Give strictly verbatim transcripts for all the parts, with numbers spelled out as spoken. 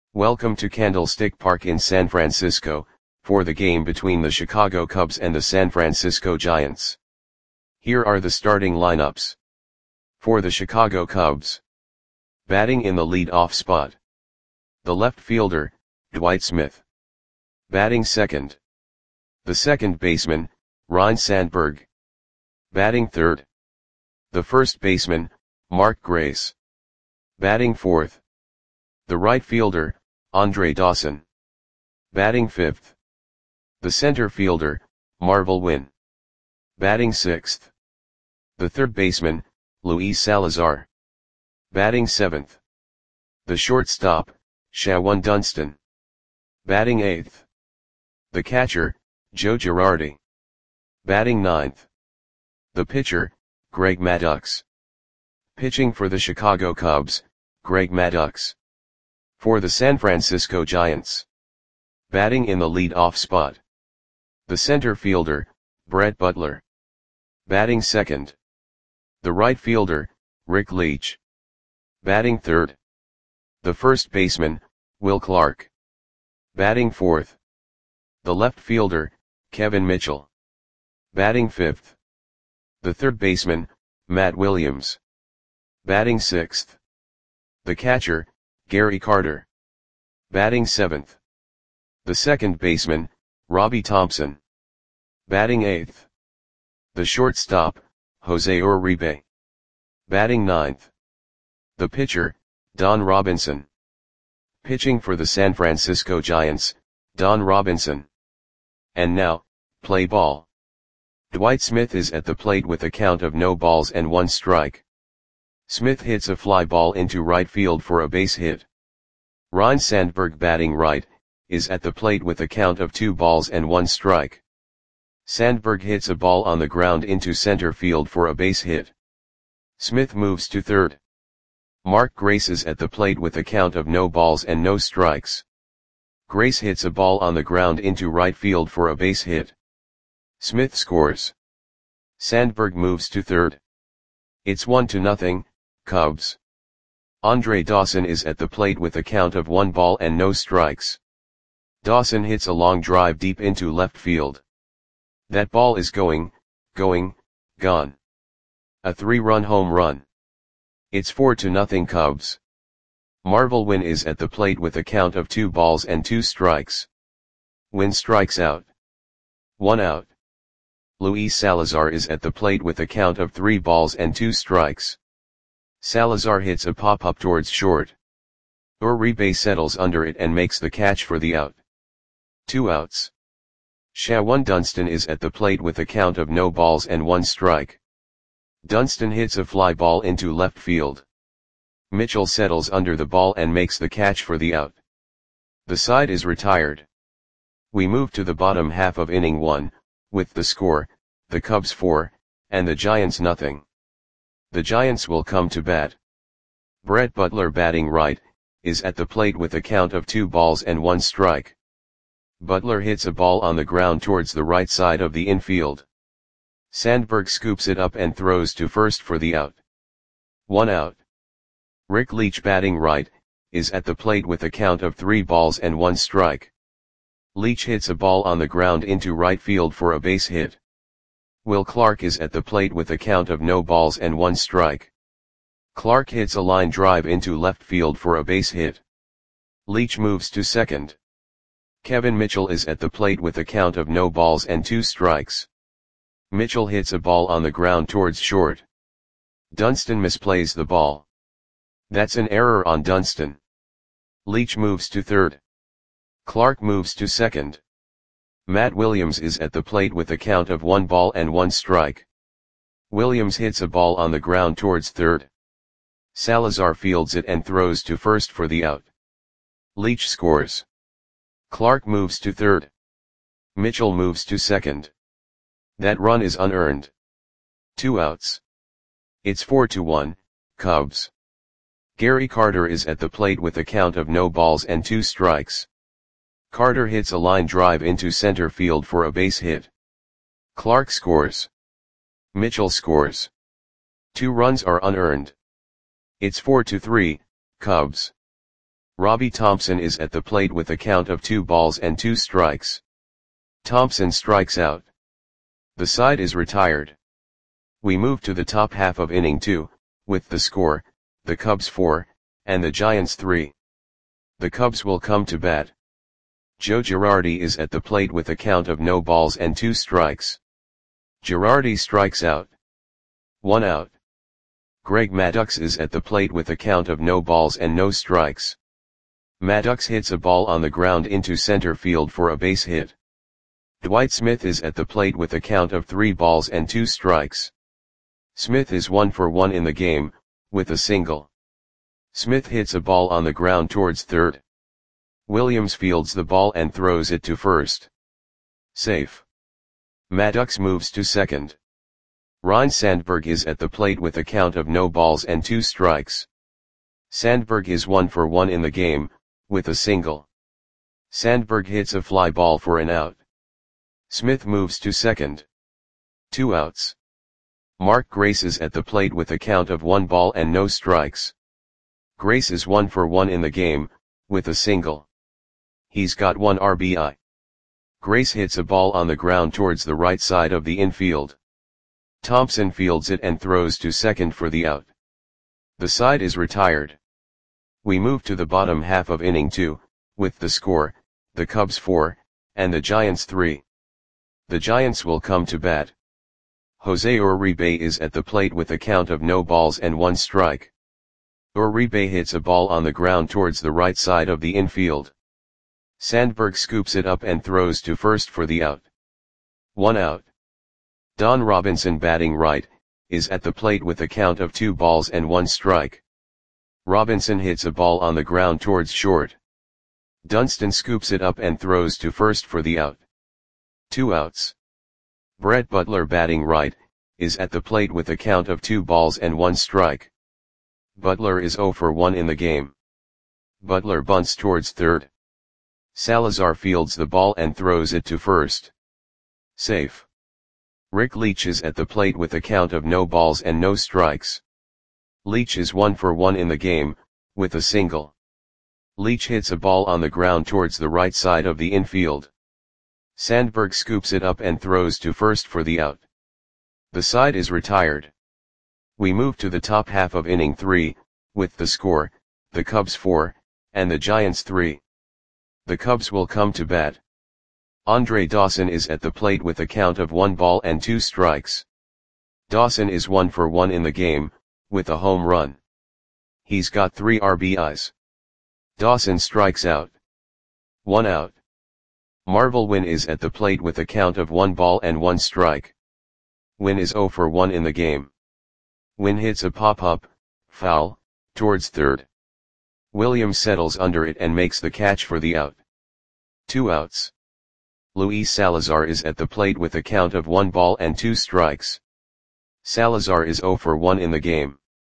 Welcome to Candlestick Park in San Francisco, for the game between the Chicago Cubs and the San Francisco Giants. Here are the starting lineups. For the Chicago Cubs. Batting in the lead-off spot. The left fielder, Dwight Smith. Batting second. The second baseman, Ryne Sandberg. Batting third. The first baseman, Mark Grace. Batting fourth. The right fielder, Andre Dawson. Batting fifth. The center fielder, Marvel Wynn. Batting sixth. The third baseman, Luis Salazar. Batting seventh. The shortstop, Shawon Dunston. Batting eighth. The catcher, Joe Girardi. Batting ninth. The pitcher, Greg Maddux. Pitching for the Chicago Cubs, Greg Maddux. For the San Francisco Giants. Batting in the lead-off spot. The center fielder, Brett Butler. Batting second. The right fielder, Rick Leach. Batting third. The first baseman, Will Clark. Batting fourth. The left fielder, Kevin Mitchell. Batting fifth. The third baseman, Matt Williams. Batting sixth. The catcher, Gary Carter. Batting seventh. The second baseman, Robbie Thompson. Batting eighth. The shortstop, Jose Uribe. Batting ninth. The pitcher, Don Robinson. Pitching for the San Francisco Giants, Don Robinson. And now, play ball. Dwight Smith is at the plate with a count of no balls and one strike. Smith hits a fly ball into right field for a base hit. Ryne Sandberg, batting right, is at the plate with a count of two balls and one strike. Sandberg hits a ball on the ground into center field for a base hit. Smith moves to third. Mark Grace is at the plate with a count of no balls and no strikes. Grace hits a ball on the ground into right field for a base hit. Smith scores. Sandberg moves to third. It's one to nothing, Cubs. Andre Dawson is at the plate with a count of one ball and no strikes. Dawson hits a long drive deep into left field. That ball is going, going, gone. A three-run home run. It's four to nothing Cubs. Marvel Wynn is at the plate with a count of two balls and two strikes. Wynn strikes out. One out. Luis Salazar is at the plate with a count of three balls and two strikes. Salazar hits a pop-up towards short. Uribe settles under it and makes the catch for the out. Two outs. Shawon Dunston is at the plate with a count of no balls and one strike. Dunston hits a fly ball into left field. Mitchell settles under the ball and makes the catch for the out. The side is retired. We move to the bottom half of inning one, with the score, the Cubs four, and the Giants nothing. The Giants will come to bat. Brett Butler, batting right, is at the plate with a count of two balls and one strike. Butler hits a ball on the ground towards the right side of the infield. Sandberg scoops it up and throws to first for the out. One out. Rick Leach, batting right, is at the plate with a count of three balls and one strike. Leach hits a ball on the ground into right field for a base hit. Will Clark is at the plate with a count of no balls and one strike. Clark hits a line drive into left field for a base hit. Leach moves to second. Kevin Mitchell is at the plate with a count of no balls and two strikes. Mitchell hits a ball on the ground towards short. Dunston misplays the ball. That's an error on Dunston. Leach moves to third. Clark moves to second. Matt Williams is at the plate with a count of one ball and one strike. Williams hits a ball on the ground towards third. Salazar fields it and throws to first for the out. Leach scores. Clark moves to third. Mitchell moves to second. That run is unearned. Two outs. It's four to one, Cubs. Gary Carter is at the plate with a count of no balls and two strikes. Carter hits a line drive into center field for a base hit. Clark scores. Mitchell scores. Two runs are unearned. It's four to three, Cubs. Robbie Thompson is at the plate with a count of two balls and two strikes. Thompson strikes out. The side is retired. We move to the top half of inning two, with the score, the Cubs four, and the Giants three. The Cubs will come to bat. Joe Girardi is at the plate with a count of no balls and two strikes. Girardi strikes out. One out. Greg Maddux is at the plate with a count of no balls and no strikes. Maddux hits a ball on the ground into center field for a base hit. Dwight Smith is at the plate with a count of three balls and two strikes. Smith is one for one in the game, with a single. Smith hits a ball on the ground towards third. Williams fields the ball and throws it to first. Safe. Maddux moves to second. Ryne Sandberg is at the plate with a count of no balls and two strikes. Sandberg is one for one in the game, with a single. Sandberg hits a fly ball for an out. Smith moves to second. Two outs. Mark Grace is at the plate with a count of one ball and no strikes. Grace is one for one in the game, with a single. He's got one R B I. Grace hits a ball on the ground towards the right side of the infield. Thompson fields it and throws to second for the out. The side is retired. We move to the bottom half of inning two, with the score, the Cubs four, and the Giants three. The Giants will come to bat. Jose Uribe is at the plate with a count of no balls and one strike. Uribe hits a ball on the ground towards the right side of the infield. Sandberg scoops it up and throws to first for the out. One out. Don Robinson, batting right, is at the plate with a count of two balls and one strike. Robinson hits a ball on the ground towards short. Dunston scoops it up and throws to first for the out. Two outs. Brett Butler, batting right, is at the plate with a count of two balls and one strike. Butler is zero for one in the game. Butler bunts towards third. Salazar fields the ball and throws it to first. Safe. Rick Leach is at the plate with a count of no balls and no strikes. Leach is one for one in the game, with a single. Leach hits a ball on the ground towards the right side of the infield. Sandberg scoops it up and throws to first for the out. The side is retired. We move to the top half of inning three, with the score, the Cubs four, and the Giants three. The Cubs will come to bat. Andre Dawson is at the plate with a count of one ball and two strikes. Dawson is one for one in the game, with a home run. He's got three R B Is. Dawson strikes out. One out. Marvel Wynn is at the plate with a count of one ball and one strike. Wynn is zero for one in the game. Wynn hits a pop-up, foul, towards third. Williams settles under it and makes the catch for the out. Two outs. Luis Salazar is at the plate with a count of one ball and two strikes. Salazar is zero for one in the game.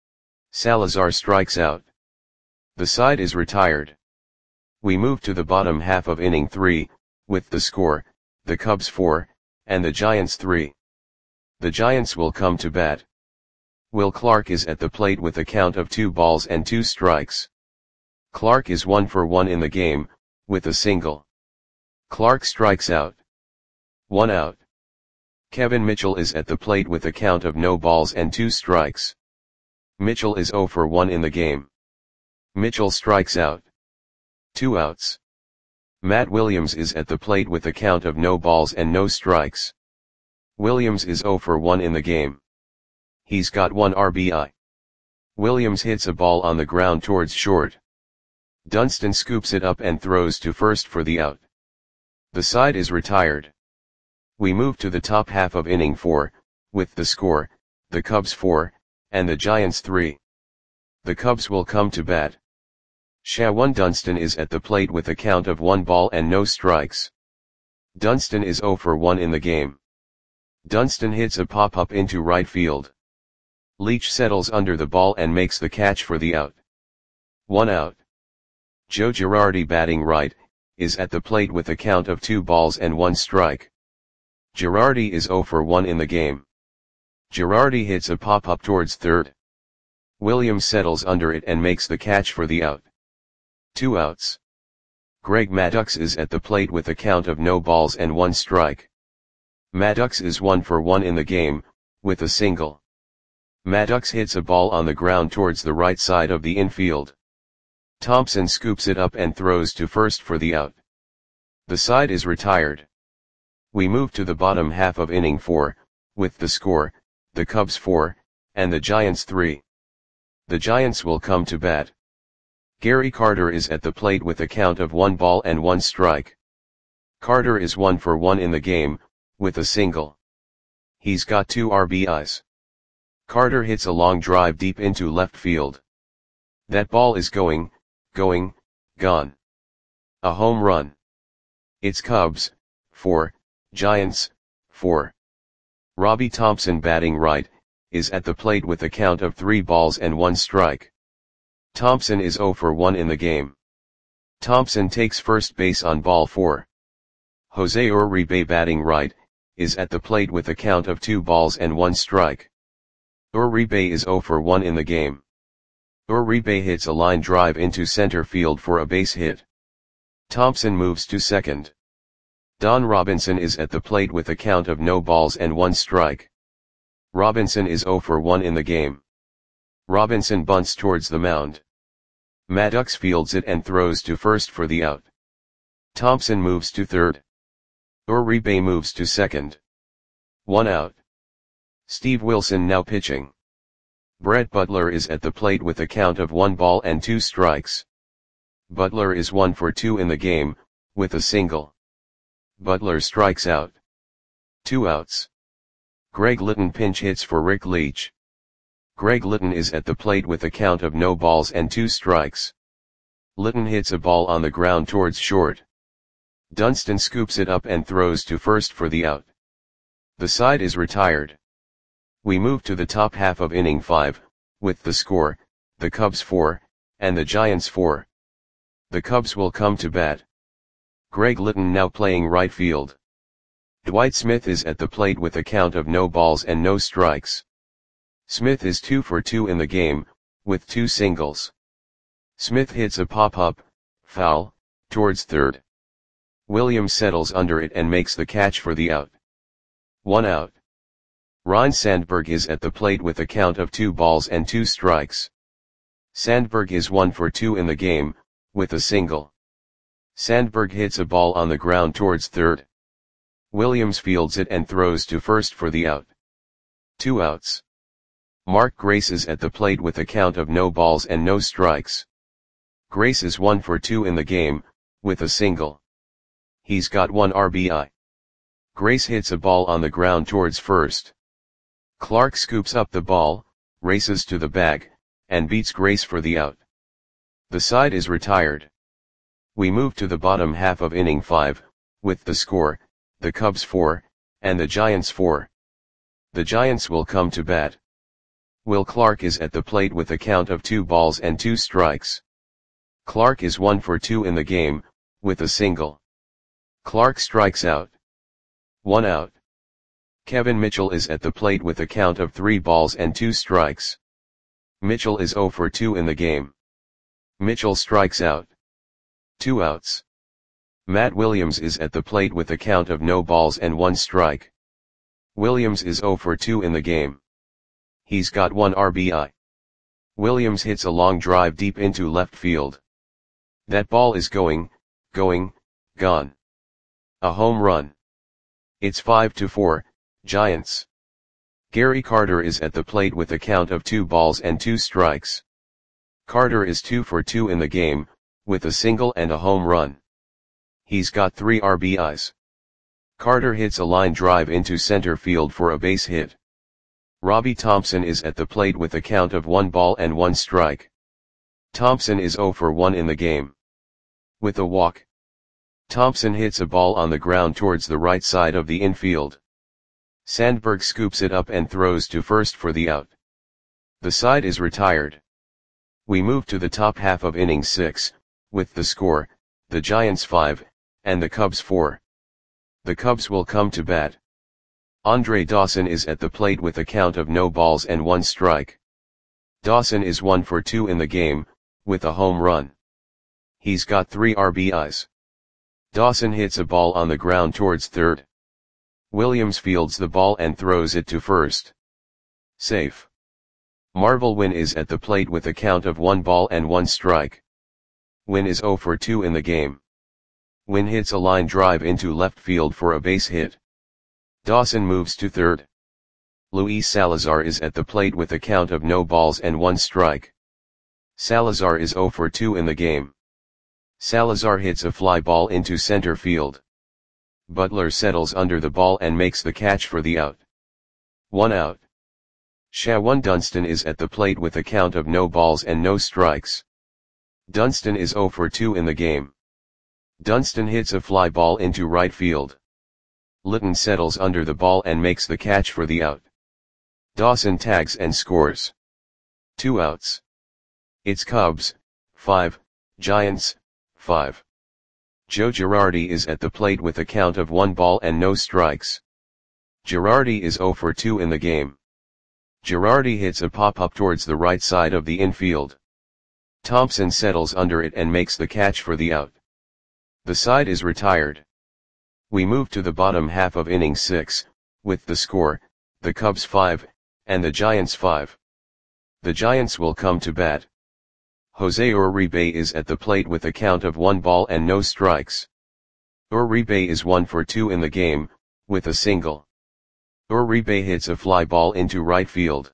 Salazar strikes out. The side is retired. We move to the bottom half of inning three, with the score, the Cubs four, and the Giants three. The Giants will come to bat. Will Clark is at the plate with a count of two balls and two strikes. Clark is one for one in the game, with a single. Clark strikes out. One out. Kevin Mitchell is at the plate with a count of no balls and two strikes. Mitchell is zero for one in the game. Mitchell strikes out. Two outs. Matt Williams is at the plate with a count of no balls and no strikes. Williams is zero for one in the game. He's got one R B I. Williams hits a ball on the ground towards short. Dunston scoops it up and throws to first for the out. The side is retired. We move to the top half of inning four, with the score, the Cubs four, and the Giants three. The Cubs will come to bat. Shawan Dunston is at the plate with a count of one ball and no strikes. Dunston is zero for one in the game. Dunston hits a pop-up into right field. Leach settles under the ball and makes the catch for the out. One out. Joe Girardi, batting right, is at the plate with a count of two balls and one strike. Girardi is zero for one in the game. Girardi hits a pop-up towards third. Williams settles under it and makes the catch for the out. Two outs. Greg Maddux is at the plate with a count of no balls and one strike. Maddux is one for one in the game, with a single. Maddux hits a ball on the ground towards the right side of the infield. Thompson scoops it up and throws to first for the out. The side is retired. We move to the bottom half of inning four, with the score, the Cubs four, and the Giants three. The Giants will come to bat. Gary Carter is at the plate with a count of one ball and one strike. Carter is one for one in the game, with a single. He's got two R B Is. Carter hits a long drive deep into left field. That ball is going, going, gone. A home run. It's Cubs, four, Giants, four. Robbie Thompson, batting right, is at the plate with a count of three balls and one strike. Thompson is zero for one in the game. Thompson takes first base on ball four. Jose Uribe, batting right, is at the plate with a count of two balls and one strike. Uribe is zero for one in the game. Uribe hits a line drive into center field for a base hit. Thompson moves to second. Don Robinson is at the plate with a count of no balls and one strike. Robinson is zero for one in the game. Robinson bunts towards the mound. Maddux fields it and throws to first for the out. Thompson moves to third. Uribe moves to second. One out. Steve Wilson now pitching. Brett Butler is at the plate with a count of one ball and two strikes. Butler is one for two in the game, with a single. Butler strikes out. Two outs. Greg Litton pinch hits for Rick Leach. Greg Litton is at the plate with a count of no balls and two strikes. Litton hits a ball on the ground towards short. Dunston scoops it up and throws to first for the out. The side is retired. We move to the top half of inning five, with the score, the Cubs four, and the Giants four. The Cubs will come to bat. Greg Litton now playing right field. Dwight Smith is at the plate with a count of no balls and no strikes. Smith is two for two in the game, with two singles. Smith hits a pop-up, foul, towards third. Williams settles under it and makes the catch for the out. One out. Ryne Sandberg is at the plate with a count of two balls and two strikes. Sandberg is one for two in the game, with a single. Sandberg hits a ball on the ground towards third. Williams fields it and throws to first for the out. Two outs. Mark Grace is at the plate with a count of no balls and no strikes. Grace is one for two in the game, with a single. He's got one R B I. Grace hits a ball on the ground towards first. Clark scoops up the ball, races to the bag, and beats Grace for the out. The side is retired. We move to the bottom half of inning five, with the score, the Cubs four, and the Giants four. The Giants will come to bat. Will Clark is at the plate with a count of two balls and two strikes. Clark is one for two in the game, with a single. Clark strikes out. One out. Kevin Mitchell is at the plate with a count of three balls and two strikes. Mitchell is zero for two in the game. Mitchell strikes out. Two outs. Matt Williams is at the plate with a count of no balls and one strike. Williams is zero for two in the game. He's got one R B I. Williams hits a long drive deep into left field. That ball is going, going, gone. A home run. It's five to four, Giants. Gary Carter is at the plate with a count of two balls and two strikes. Carter is two for two in the game, with a single and a home run. He's got three R B Is. Carter hits a line drive into center field for a base hit. Robbie Thompson is at the plate with a count of one ball and one strike. Thompson is zero for one in the game. With a walk. Thompson hits a ball on the ground towards the right side of the infield. Sandberg scoops it up and throws to first for the out. The side is retired. We move to the top half of inning six, with the score, the Giants five, and the Cubs four. The Cubs will come to bat. Andre Dawson is at the plate with a count of no balls and one strike. Dawson is one for two in the game, with a home run. He's got three R B Is. Dawson hits a ball on the ground towards third. Williams fields the ball and throws it to first. Safe. Marvel Wynn is at the plate with a count of one ball and one strike. Wynn is zero for two in the game. Wynn hits a line drive into left field for a base hit. Dawson moves to third. Luis Salazar is at the plate with a count of no balls and one strike. Salazar is zero for two in the game. Salazar hits a fly ball into center field. Butler settles under the ball and makes the catch for the out. One out. Shawan Dunston is at the plate with a count of no balls and no strikes. Dunston is zero for two in the game. Dunston hits a fly ball into right field. Litton settles under the ball and makes the catch for the out. Dawson tags and scores. Two outs. It's Cubs, five, Giants, five. Joe Girardi is at the plate with a count of one ball and no strikes. Girardi is zero for two in the game. Girardi hits a pop-up towards the right side of the infield. Thompson settles under it and makes the catch for the out. The side is retired. We move to the bottom half of inning six, with the score, the Cubs five, and the Giants five. The Giants will come to bat. Jose Uribe is at the plate with a count of one ball and no strikes. Uribe is one for two in the game, with a single. Uribe hits a fly ball into right field.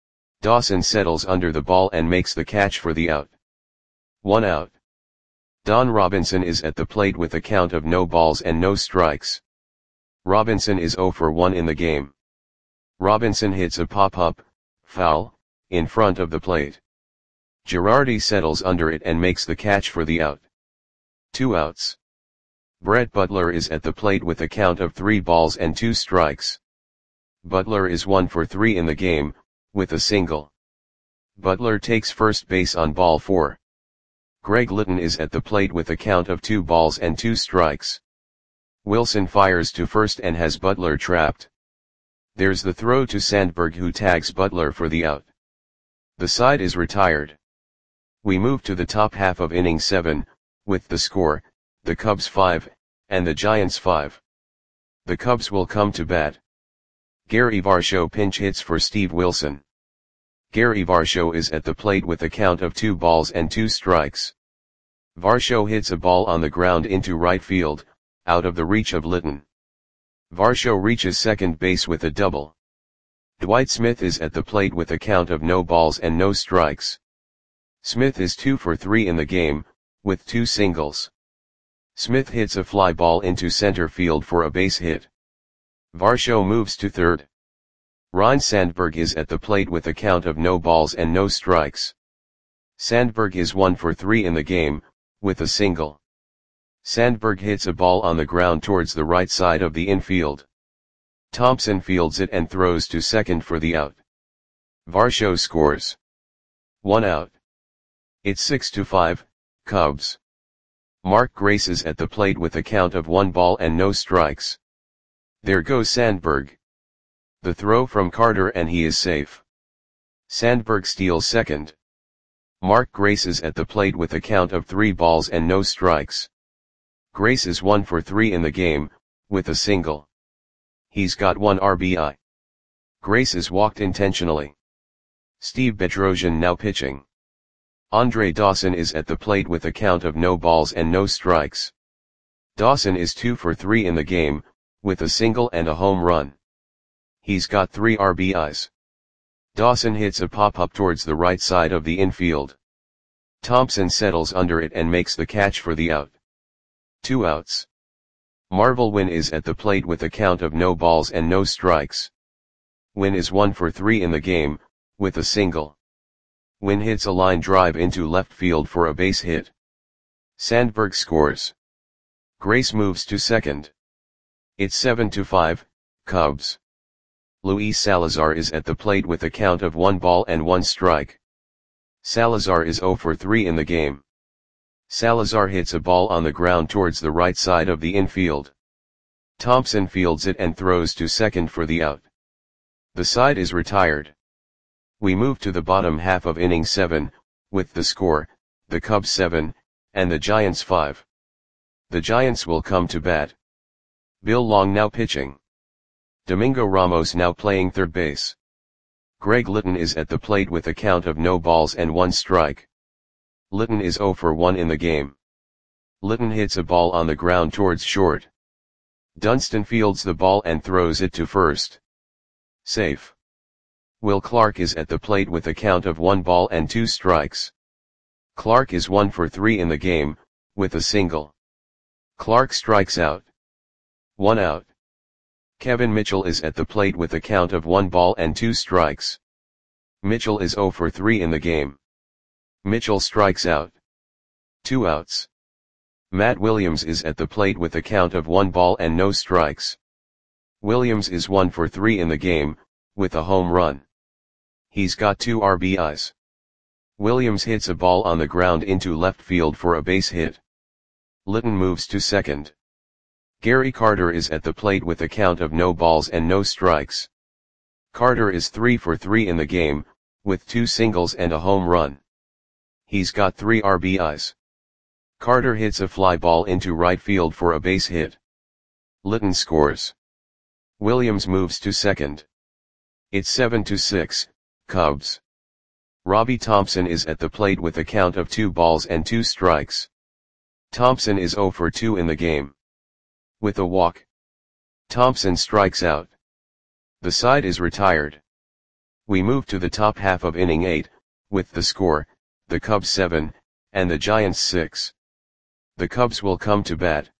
Dawson settles under the ball and makes the catch for the out. One out. Don Robinson is at the plate with a count of no balls and no strikes. Robinson is zero for one in the game. Robinson hits a pop-up, foul, in front of the plate. Girardi settles under it and makes the catch for the out. Two outs. Brett Butler is at the plate with a count of three balls and two strikes. Butler is one for three in the game, with a single. Butler takes first base on ball four. Greg Litton is at the plate with a count of two balls and two strikes. Wilson fires to first and has Butler trapped. There's the throw to Sandberg, who tags Butler for the out. The side is retired. We move to the top half of inning seven, with the score, the Cubs five, and the Giants five. The Cubs will come to bat. Gary Varsho pinch hits for Steve Wilson. Gary Varsho is at the plate with a count of two balls and two strikes. Varsho hits a ball on the ground into right field, out of the reach of Litton. Varsho reaches second base with a double. Dwight Smith is at the plate with a count of no balls and no strikes. Smith is two for three in the game, with two singles. Smith hits a fly ball into center field for a base hit. Varsho moves to third. Ryne Sandberg is at the plate with a count of no balls and no strikes. Sandberg is one for three in the game, with a single. Sandberg hits a ball on the ground towards the right side of the infield. Thompson fields it and throws to second for the out. Varsho scores. One out. It's six to five, Cubs. Mark Grace is at the plate with a count of one ball and no strikes. There goes Sandberg. The throw from Carter and he is safe. Sandberg steals second. Mark Grace is at the plate with a count of three balls and no strikes. Grace is one for three in the game, with a single. He's got one R B I. Grace is walked intentionally. Steve Bedrosian now pitching. Andre Dawson is at the plate with a count of no balls and no strikes. Dawson is two for three in the game, with a single and a home run. He's got three R B Is. Dawson hits a pop-up towards the right side of the infield. Thompson settles under it and makes the catch for the out. Two outs. Marvel Wynn is at the plate with a count of no balls and no strikes. Wynn is one for three in the game, with a single. Wynn hits a line drive into left field for a base hit. Sandberg scores. Grace moves to second. It's seven to five, Cubs. Luis Salazar is at the plate with a count of one ball and one strike. Salazar is zero for three in the game. Salazar hits a ball on the ground towards the right side of the infield. Thompson fields it and throws to second for the out. The side is retired. We move to the bottom half of inning seven, with the score, the Cubs seven, and the Giants five. The Giants will come to bat. Bill Long now pitching. Domingo Ramos now playing third base. Greg Litton is at the plate with a count of no balls and one strike. Litton is zero for one in the game. Litton hits a ball on the ground towards short. Dunston fields the ball and throws it to first. Safe. Will Clark is at the plate with a count of one ball and two strikes. Clark is one for three in the game, with a single. Clark strikes out. One out. Kevin Mitchell is at the plate with a count of one ball and two strikes. Mitchell is zero for three in the game. Mitchell strikes out. Two outs. Matt Williams is at the plate with a count of one ball and no strikes. Williams is one for three in the game, with a home run. He's got two R B Is. Williams hits a ball on the ground into left field for a base hit. Litton moves to second. Gary Carter is at the plate with a count of no balls and no strikes. Carter is three for three in the game, with two singles and a home run. He's got three R B Is. Carter hits a fly ball into right field for a base hit. Litton scores. Williams moves to second. It's seven to six, Cubs. Robbie Thompson is at the plate with a count of two balls and two strikes. Thompson is zero for two in the game. With a walk. Thompson strikes out. The side is retired. We move to the top half of inning eight, with the score, the Cubs seven, and the Giants six. The Cubs will come to bat.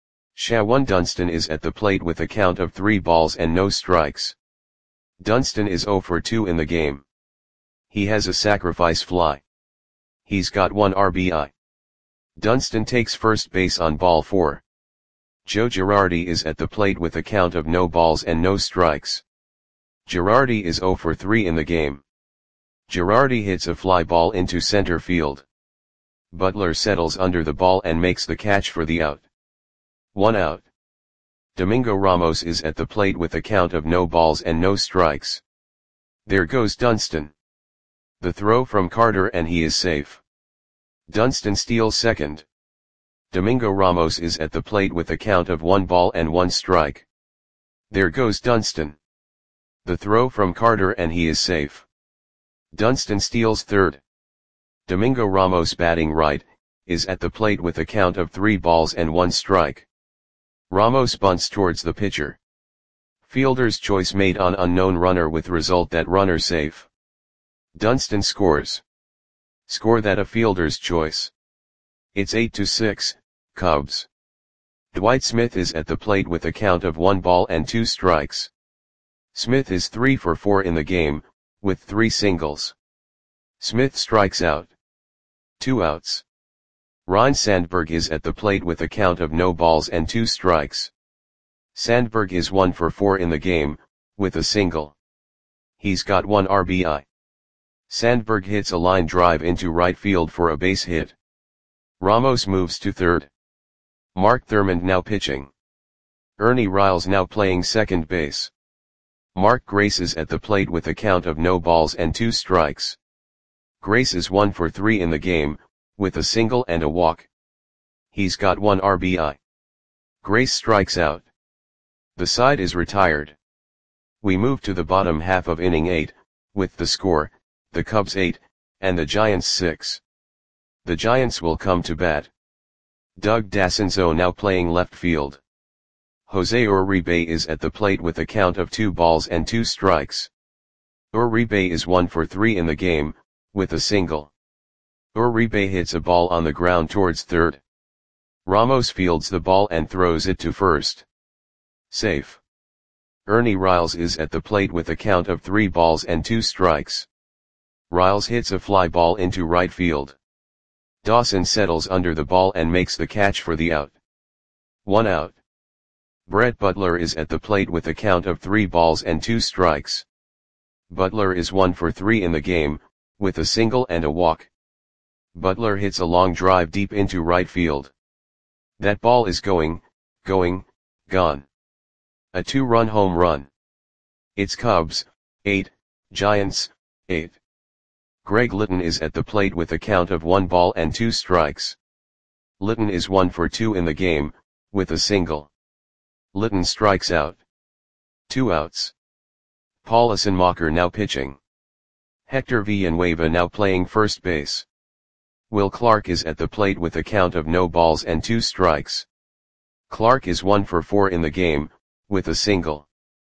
Shawan Dunston is at the plate with a count of three balls and no strikes. Dunston is zero for two in the game. He has a sacrifice fly. He's got one R B I. Dunston takes first base on ball four. Joe Girardi is at the plate with a count of no balls and no strikes. Girardi is zero for three in the game. Girardi hits a fly ball into center field. Butler settles under the ball and makes the catch for the out. One out. Domingo Ramos is at the plate with a count of no balls and no strikes. There goes Dunston. The throw from Carter and he is safe. Dunston steals second. Domingo Ramos is at the plate with a count of one ball and one strike. There goes Dunston. The throw from Carter and he is safe. Dunston steals third. Domingo Ramos batting right, is at the plate with a count of three balls and one strike. Ramos bunts towards the pitcher. Fielder's choice made on unknown runner with result that runner safe. Dunston scores. Score that a fielder's choice. It's eight to six, Cubs. Dwight Smith is at the plate with a count of one ball and two strikes. Smith is three for four in the game, with three singles. Smith strikes out. Two outs. Ryne Sandberg is at the plate with a count of no balls and two strikes. Sandberg is one for four in the game, with a single. He's got one R B I. Sandberg hits a line drive into right field for a base hit. Ramos moves to third. Mark Thurmond now pitching. Ernie Riles now playing second base. Mark Grace is at the plate with a count of no balls and two strikes. Grace is one for three in the game, with a single and a walk. He's got one R B I. Grace strikes out. The side is retired. We move to the bottom half of inning eight, with the score, the Cubs eight, and the Giants six. The Giants will come to bat. Doug Dassenzo now playing left field. Jose Uribe is at the plate with a count of two balls and two strikes. Uribe is one for three in the game, with a single. Uribe hits a ball on the ground towards third. Ramos fields the ball and throws it to first. Safe. Ernie Riles is at the plate with a count of three balls and two strikes. Riles hits a fly ball into right field. Dawson settles under the ball and makes the catch for the out. One out. Brett Butler is at the plate with a count of three balls and two strikes. Butler is one for three in the game, with a single and a walk. Butler hits a long drive deep into right field. That ball is going, going, gone. A two-run home run. It's Cubs, eight, Giants, eight. Greg Litton is at the plate with a count of one ball and two strikes. Litton is one for two in the game, with a single. Litton strikes out. Two outs. Paul Assenmacher now pitching. Hector Villanueva now playing first base. Will Clark is at the plate with a count of no balls and two strikes. Clark is one for four in the game, with a single.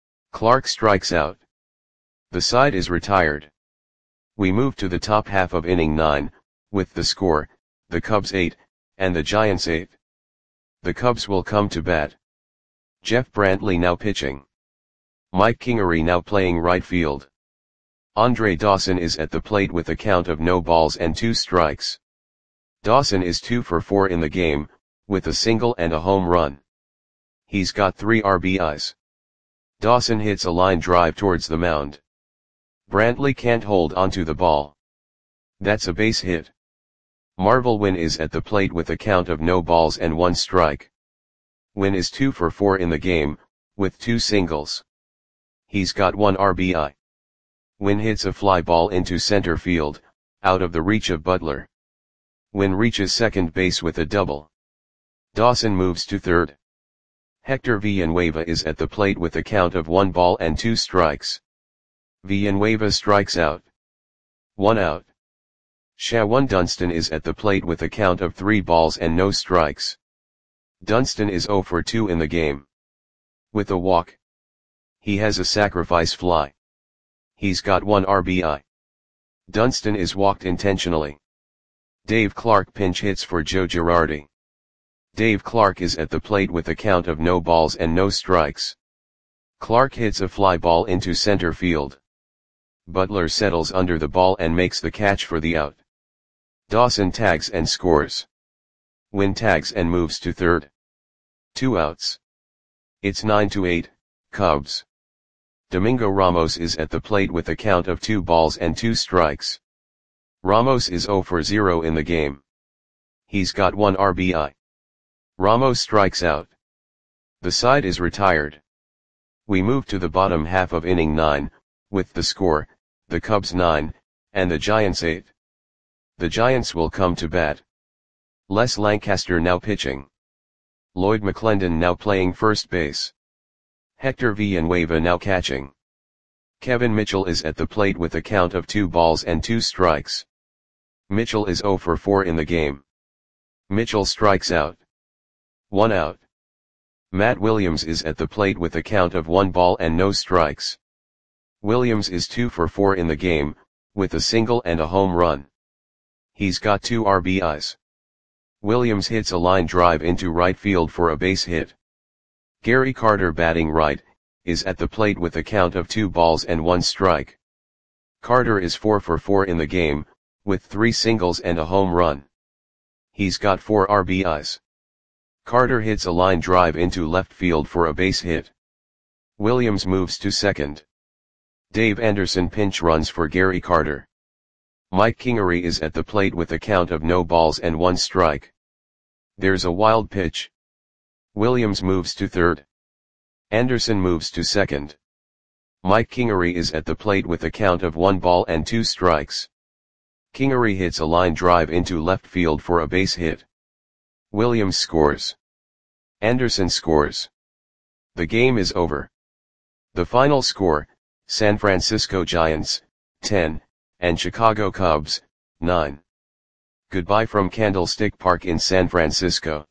Clark strikes out. The side is retired. We move to the top half of inning nine, with the score, the Cubs eight, and the Giants eight. The Cubs will come to bat. Jeff Brantley now pitching. Mike Kingery now playing right field. Andre Dawson is at the plate with a count of no balls and two strikes. Dawson is two for four in the game, with a single and a home run. He's got three R B Is. Dawson hits a line drive towards the mound. Brantley can't hold onto the ball. That's a base hit. Marvel Wynn is at the plate with a count of no balls and one strike. Wynn is two for four in the game, with two singles. He's got one R B I. Wynn hits a fly ball into center field, out of the reach of Butler. Wynn reaches second base with a double. Dawson moves to third. Hector Villanueva is at the plate with a count of one ball and two strikes. Villanueva strikes out. One out. Shawan Dunston is at the plate with a count of three balls and no strikes. Dunston is zero for two in the game. With a walk. He has a sacrifice fly. He's got one R B I. Dunston is walked intentionally. Dave Clark pinch hits for Joe Girardi. Dave Clark is at the plate with a count of no balls and no strikes. Clark hits a fly ball into center field. Butler settles under the ball and makes the catch for the out. Dawson tags and scores. Wynn tags and moves to third. Two outs. It's nine to eight, Cubs. Domingo Ramos is at the plate with a count of two balls and two strikes. Ramos is zero for zero in the game. He's got one R B I. Ramos strikes out. The side is retired. We move to the bottom half of inning nine, with the score, the Cubs nine, and the Giants eight. The Giants will come to bat. Les Lancaster now pitching. Lloyd McClendon now playing first base. Hector Villanueva now catching. Kevin Mitchell is at the plate with a count of two balls and two strikes. Mitchell is zero for four in the game. Mitchell strikes out. One out. Matt Williams is at the plate with a count of one ball and no strikes. Williams is two for four in the game, with a single and a home run. He's got two R B Is. Williams hits a line drive into right field for a base hit. Gary Carter batting right, is at the plate with a count of two balls and one strike. Carter is four for four in the game, with three singles and a home run. He's got four R B Is. Carter hits a line drive into left field for a base hit. Williams moves to second. Dave Anderson pinch runs for Gary Carter. Mike Kingery is at the plate with a count of no balls and one strike. There's a wild pitch. Williams moves to third. Anderson moves to second. Mike Kingery is at the plate with a count of one ball and two strikes. Kingery hits a line drive into left field for a base hit. Williams scores. Anderson scores. The game is over. The final score, San Francisco Giants, ten, and Chicago Cubs, nine. Goodbye from Candlestick Park in San Francisco.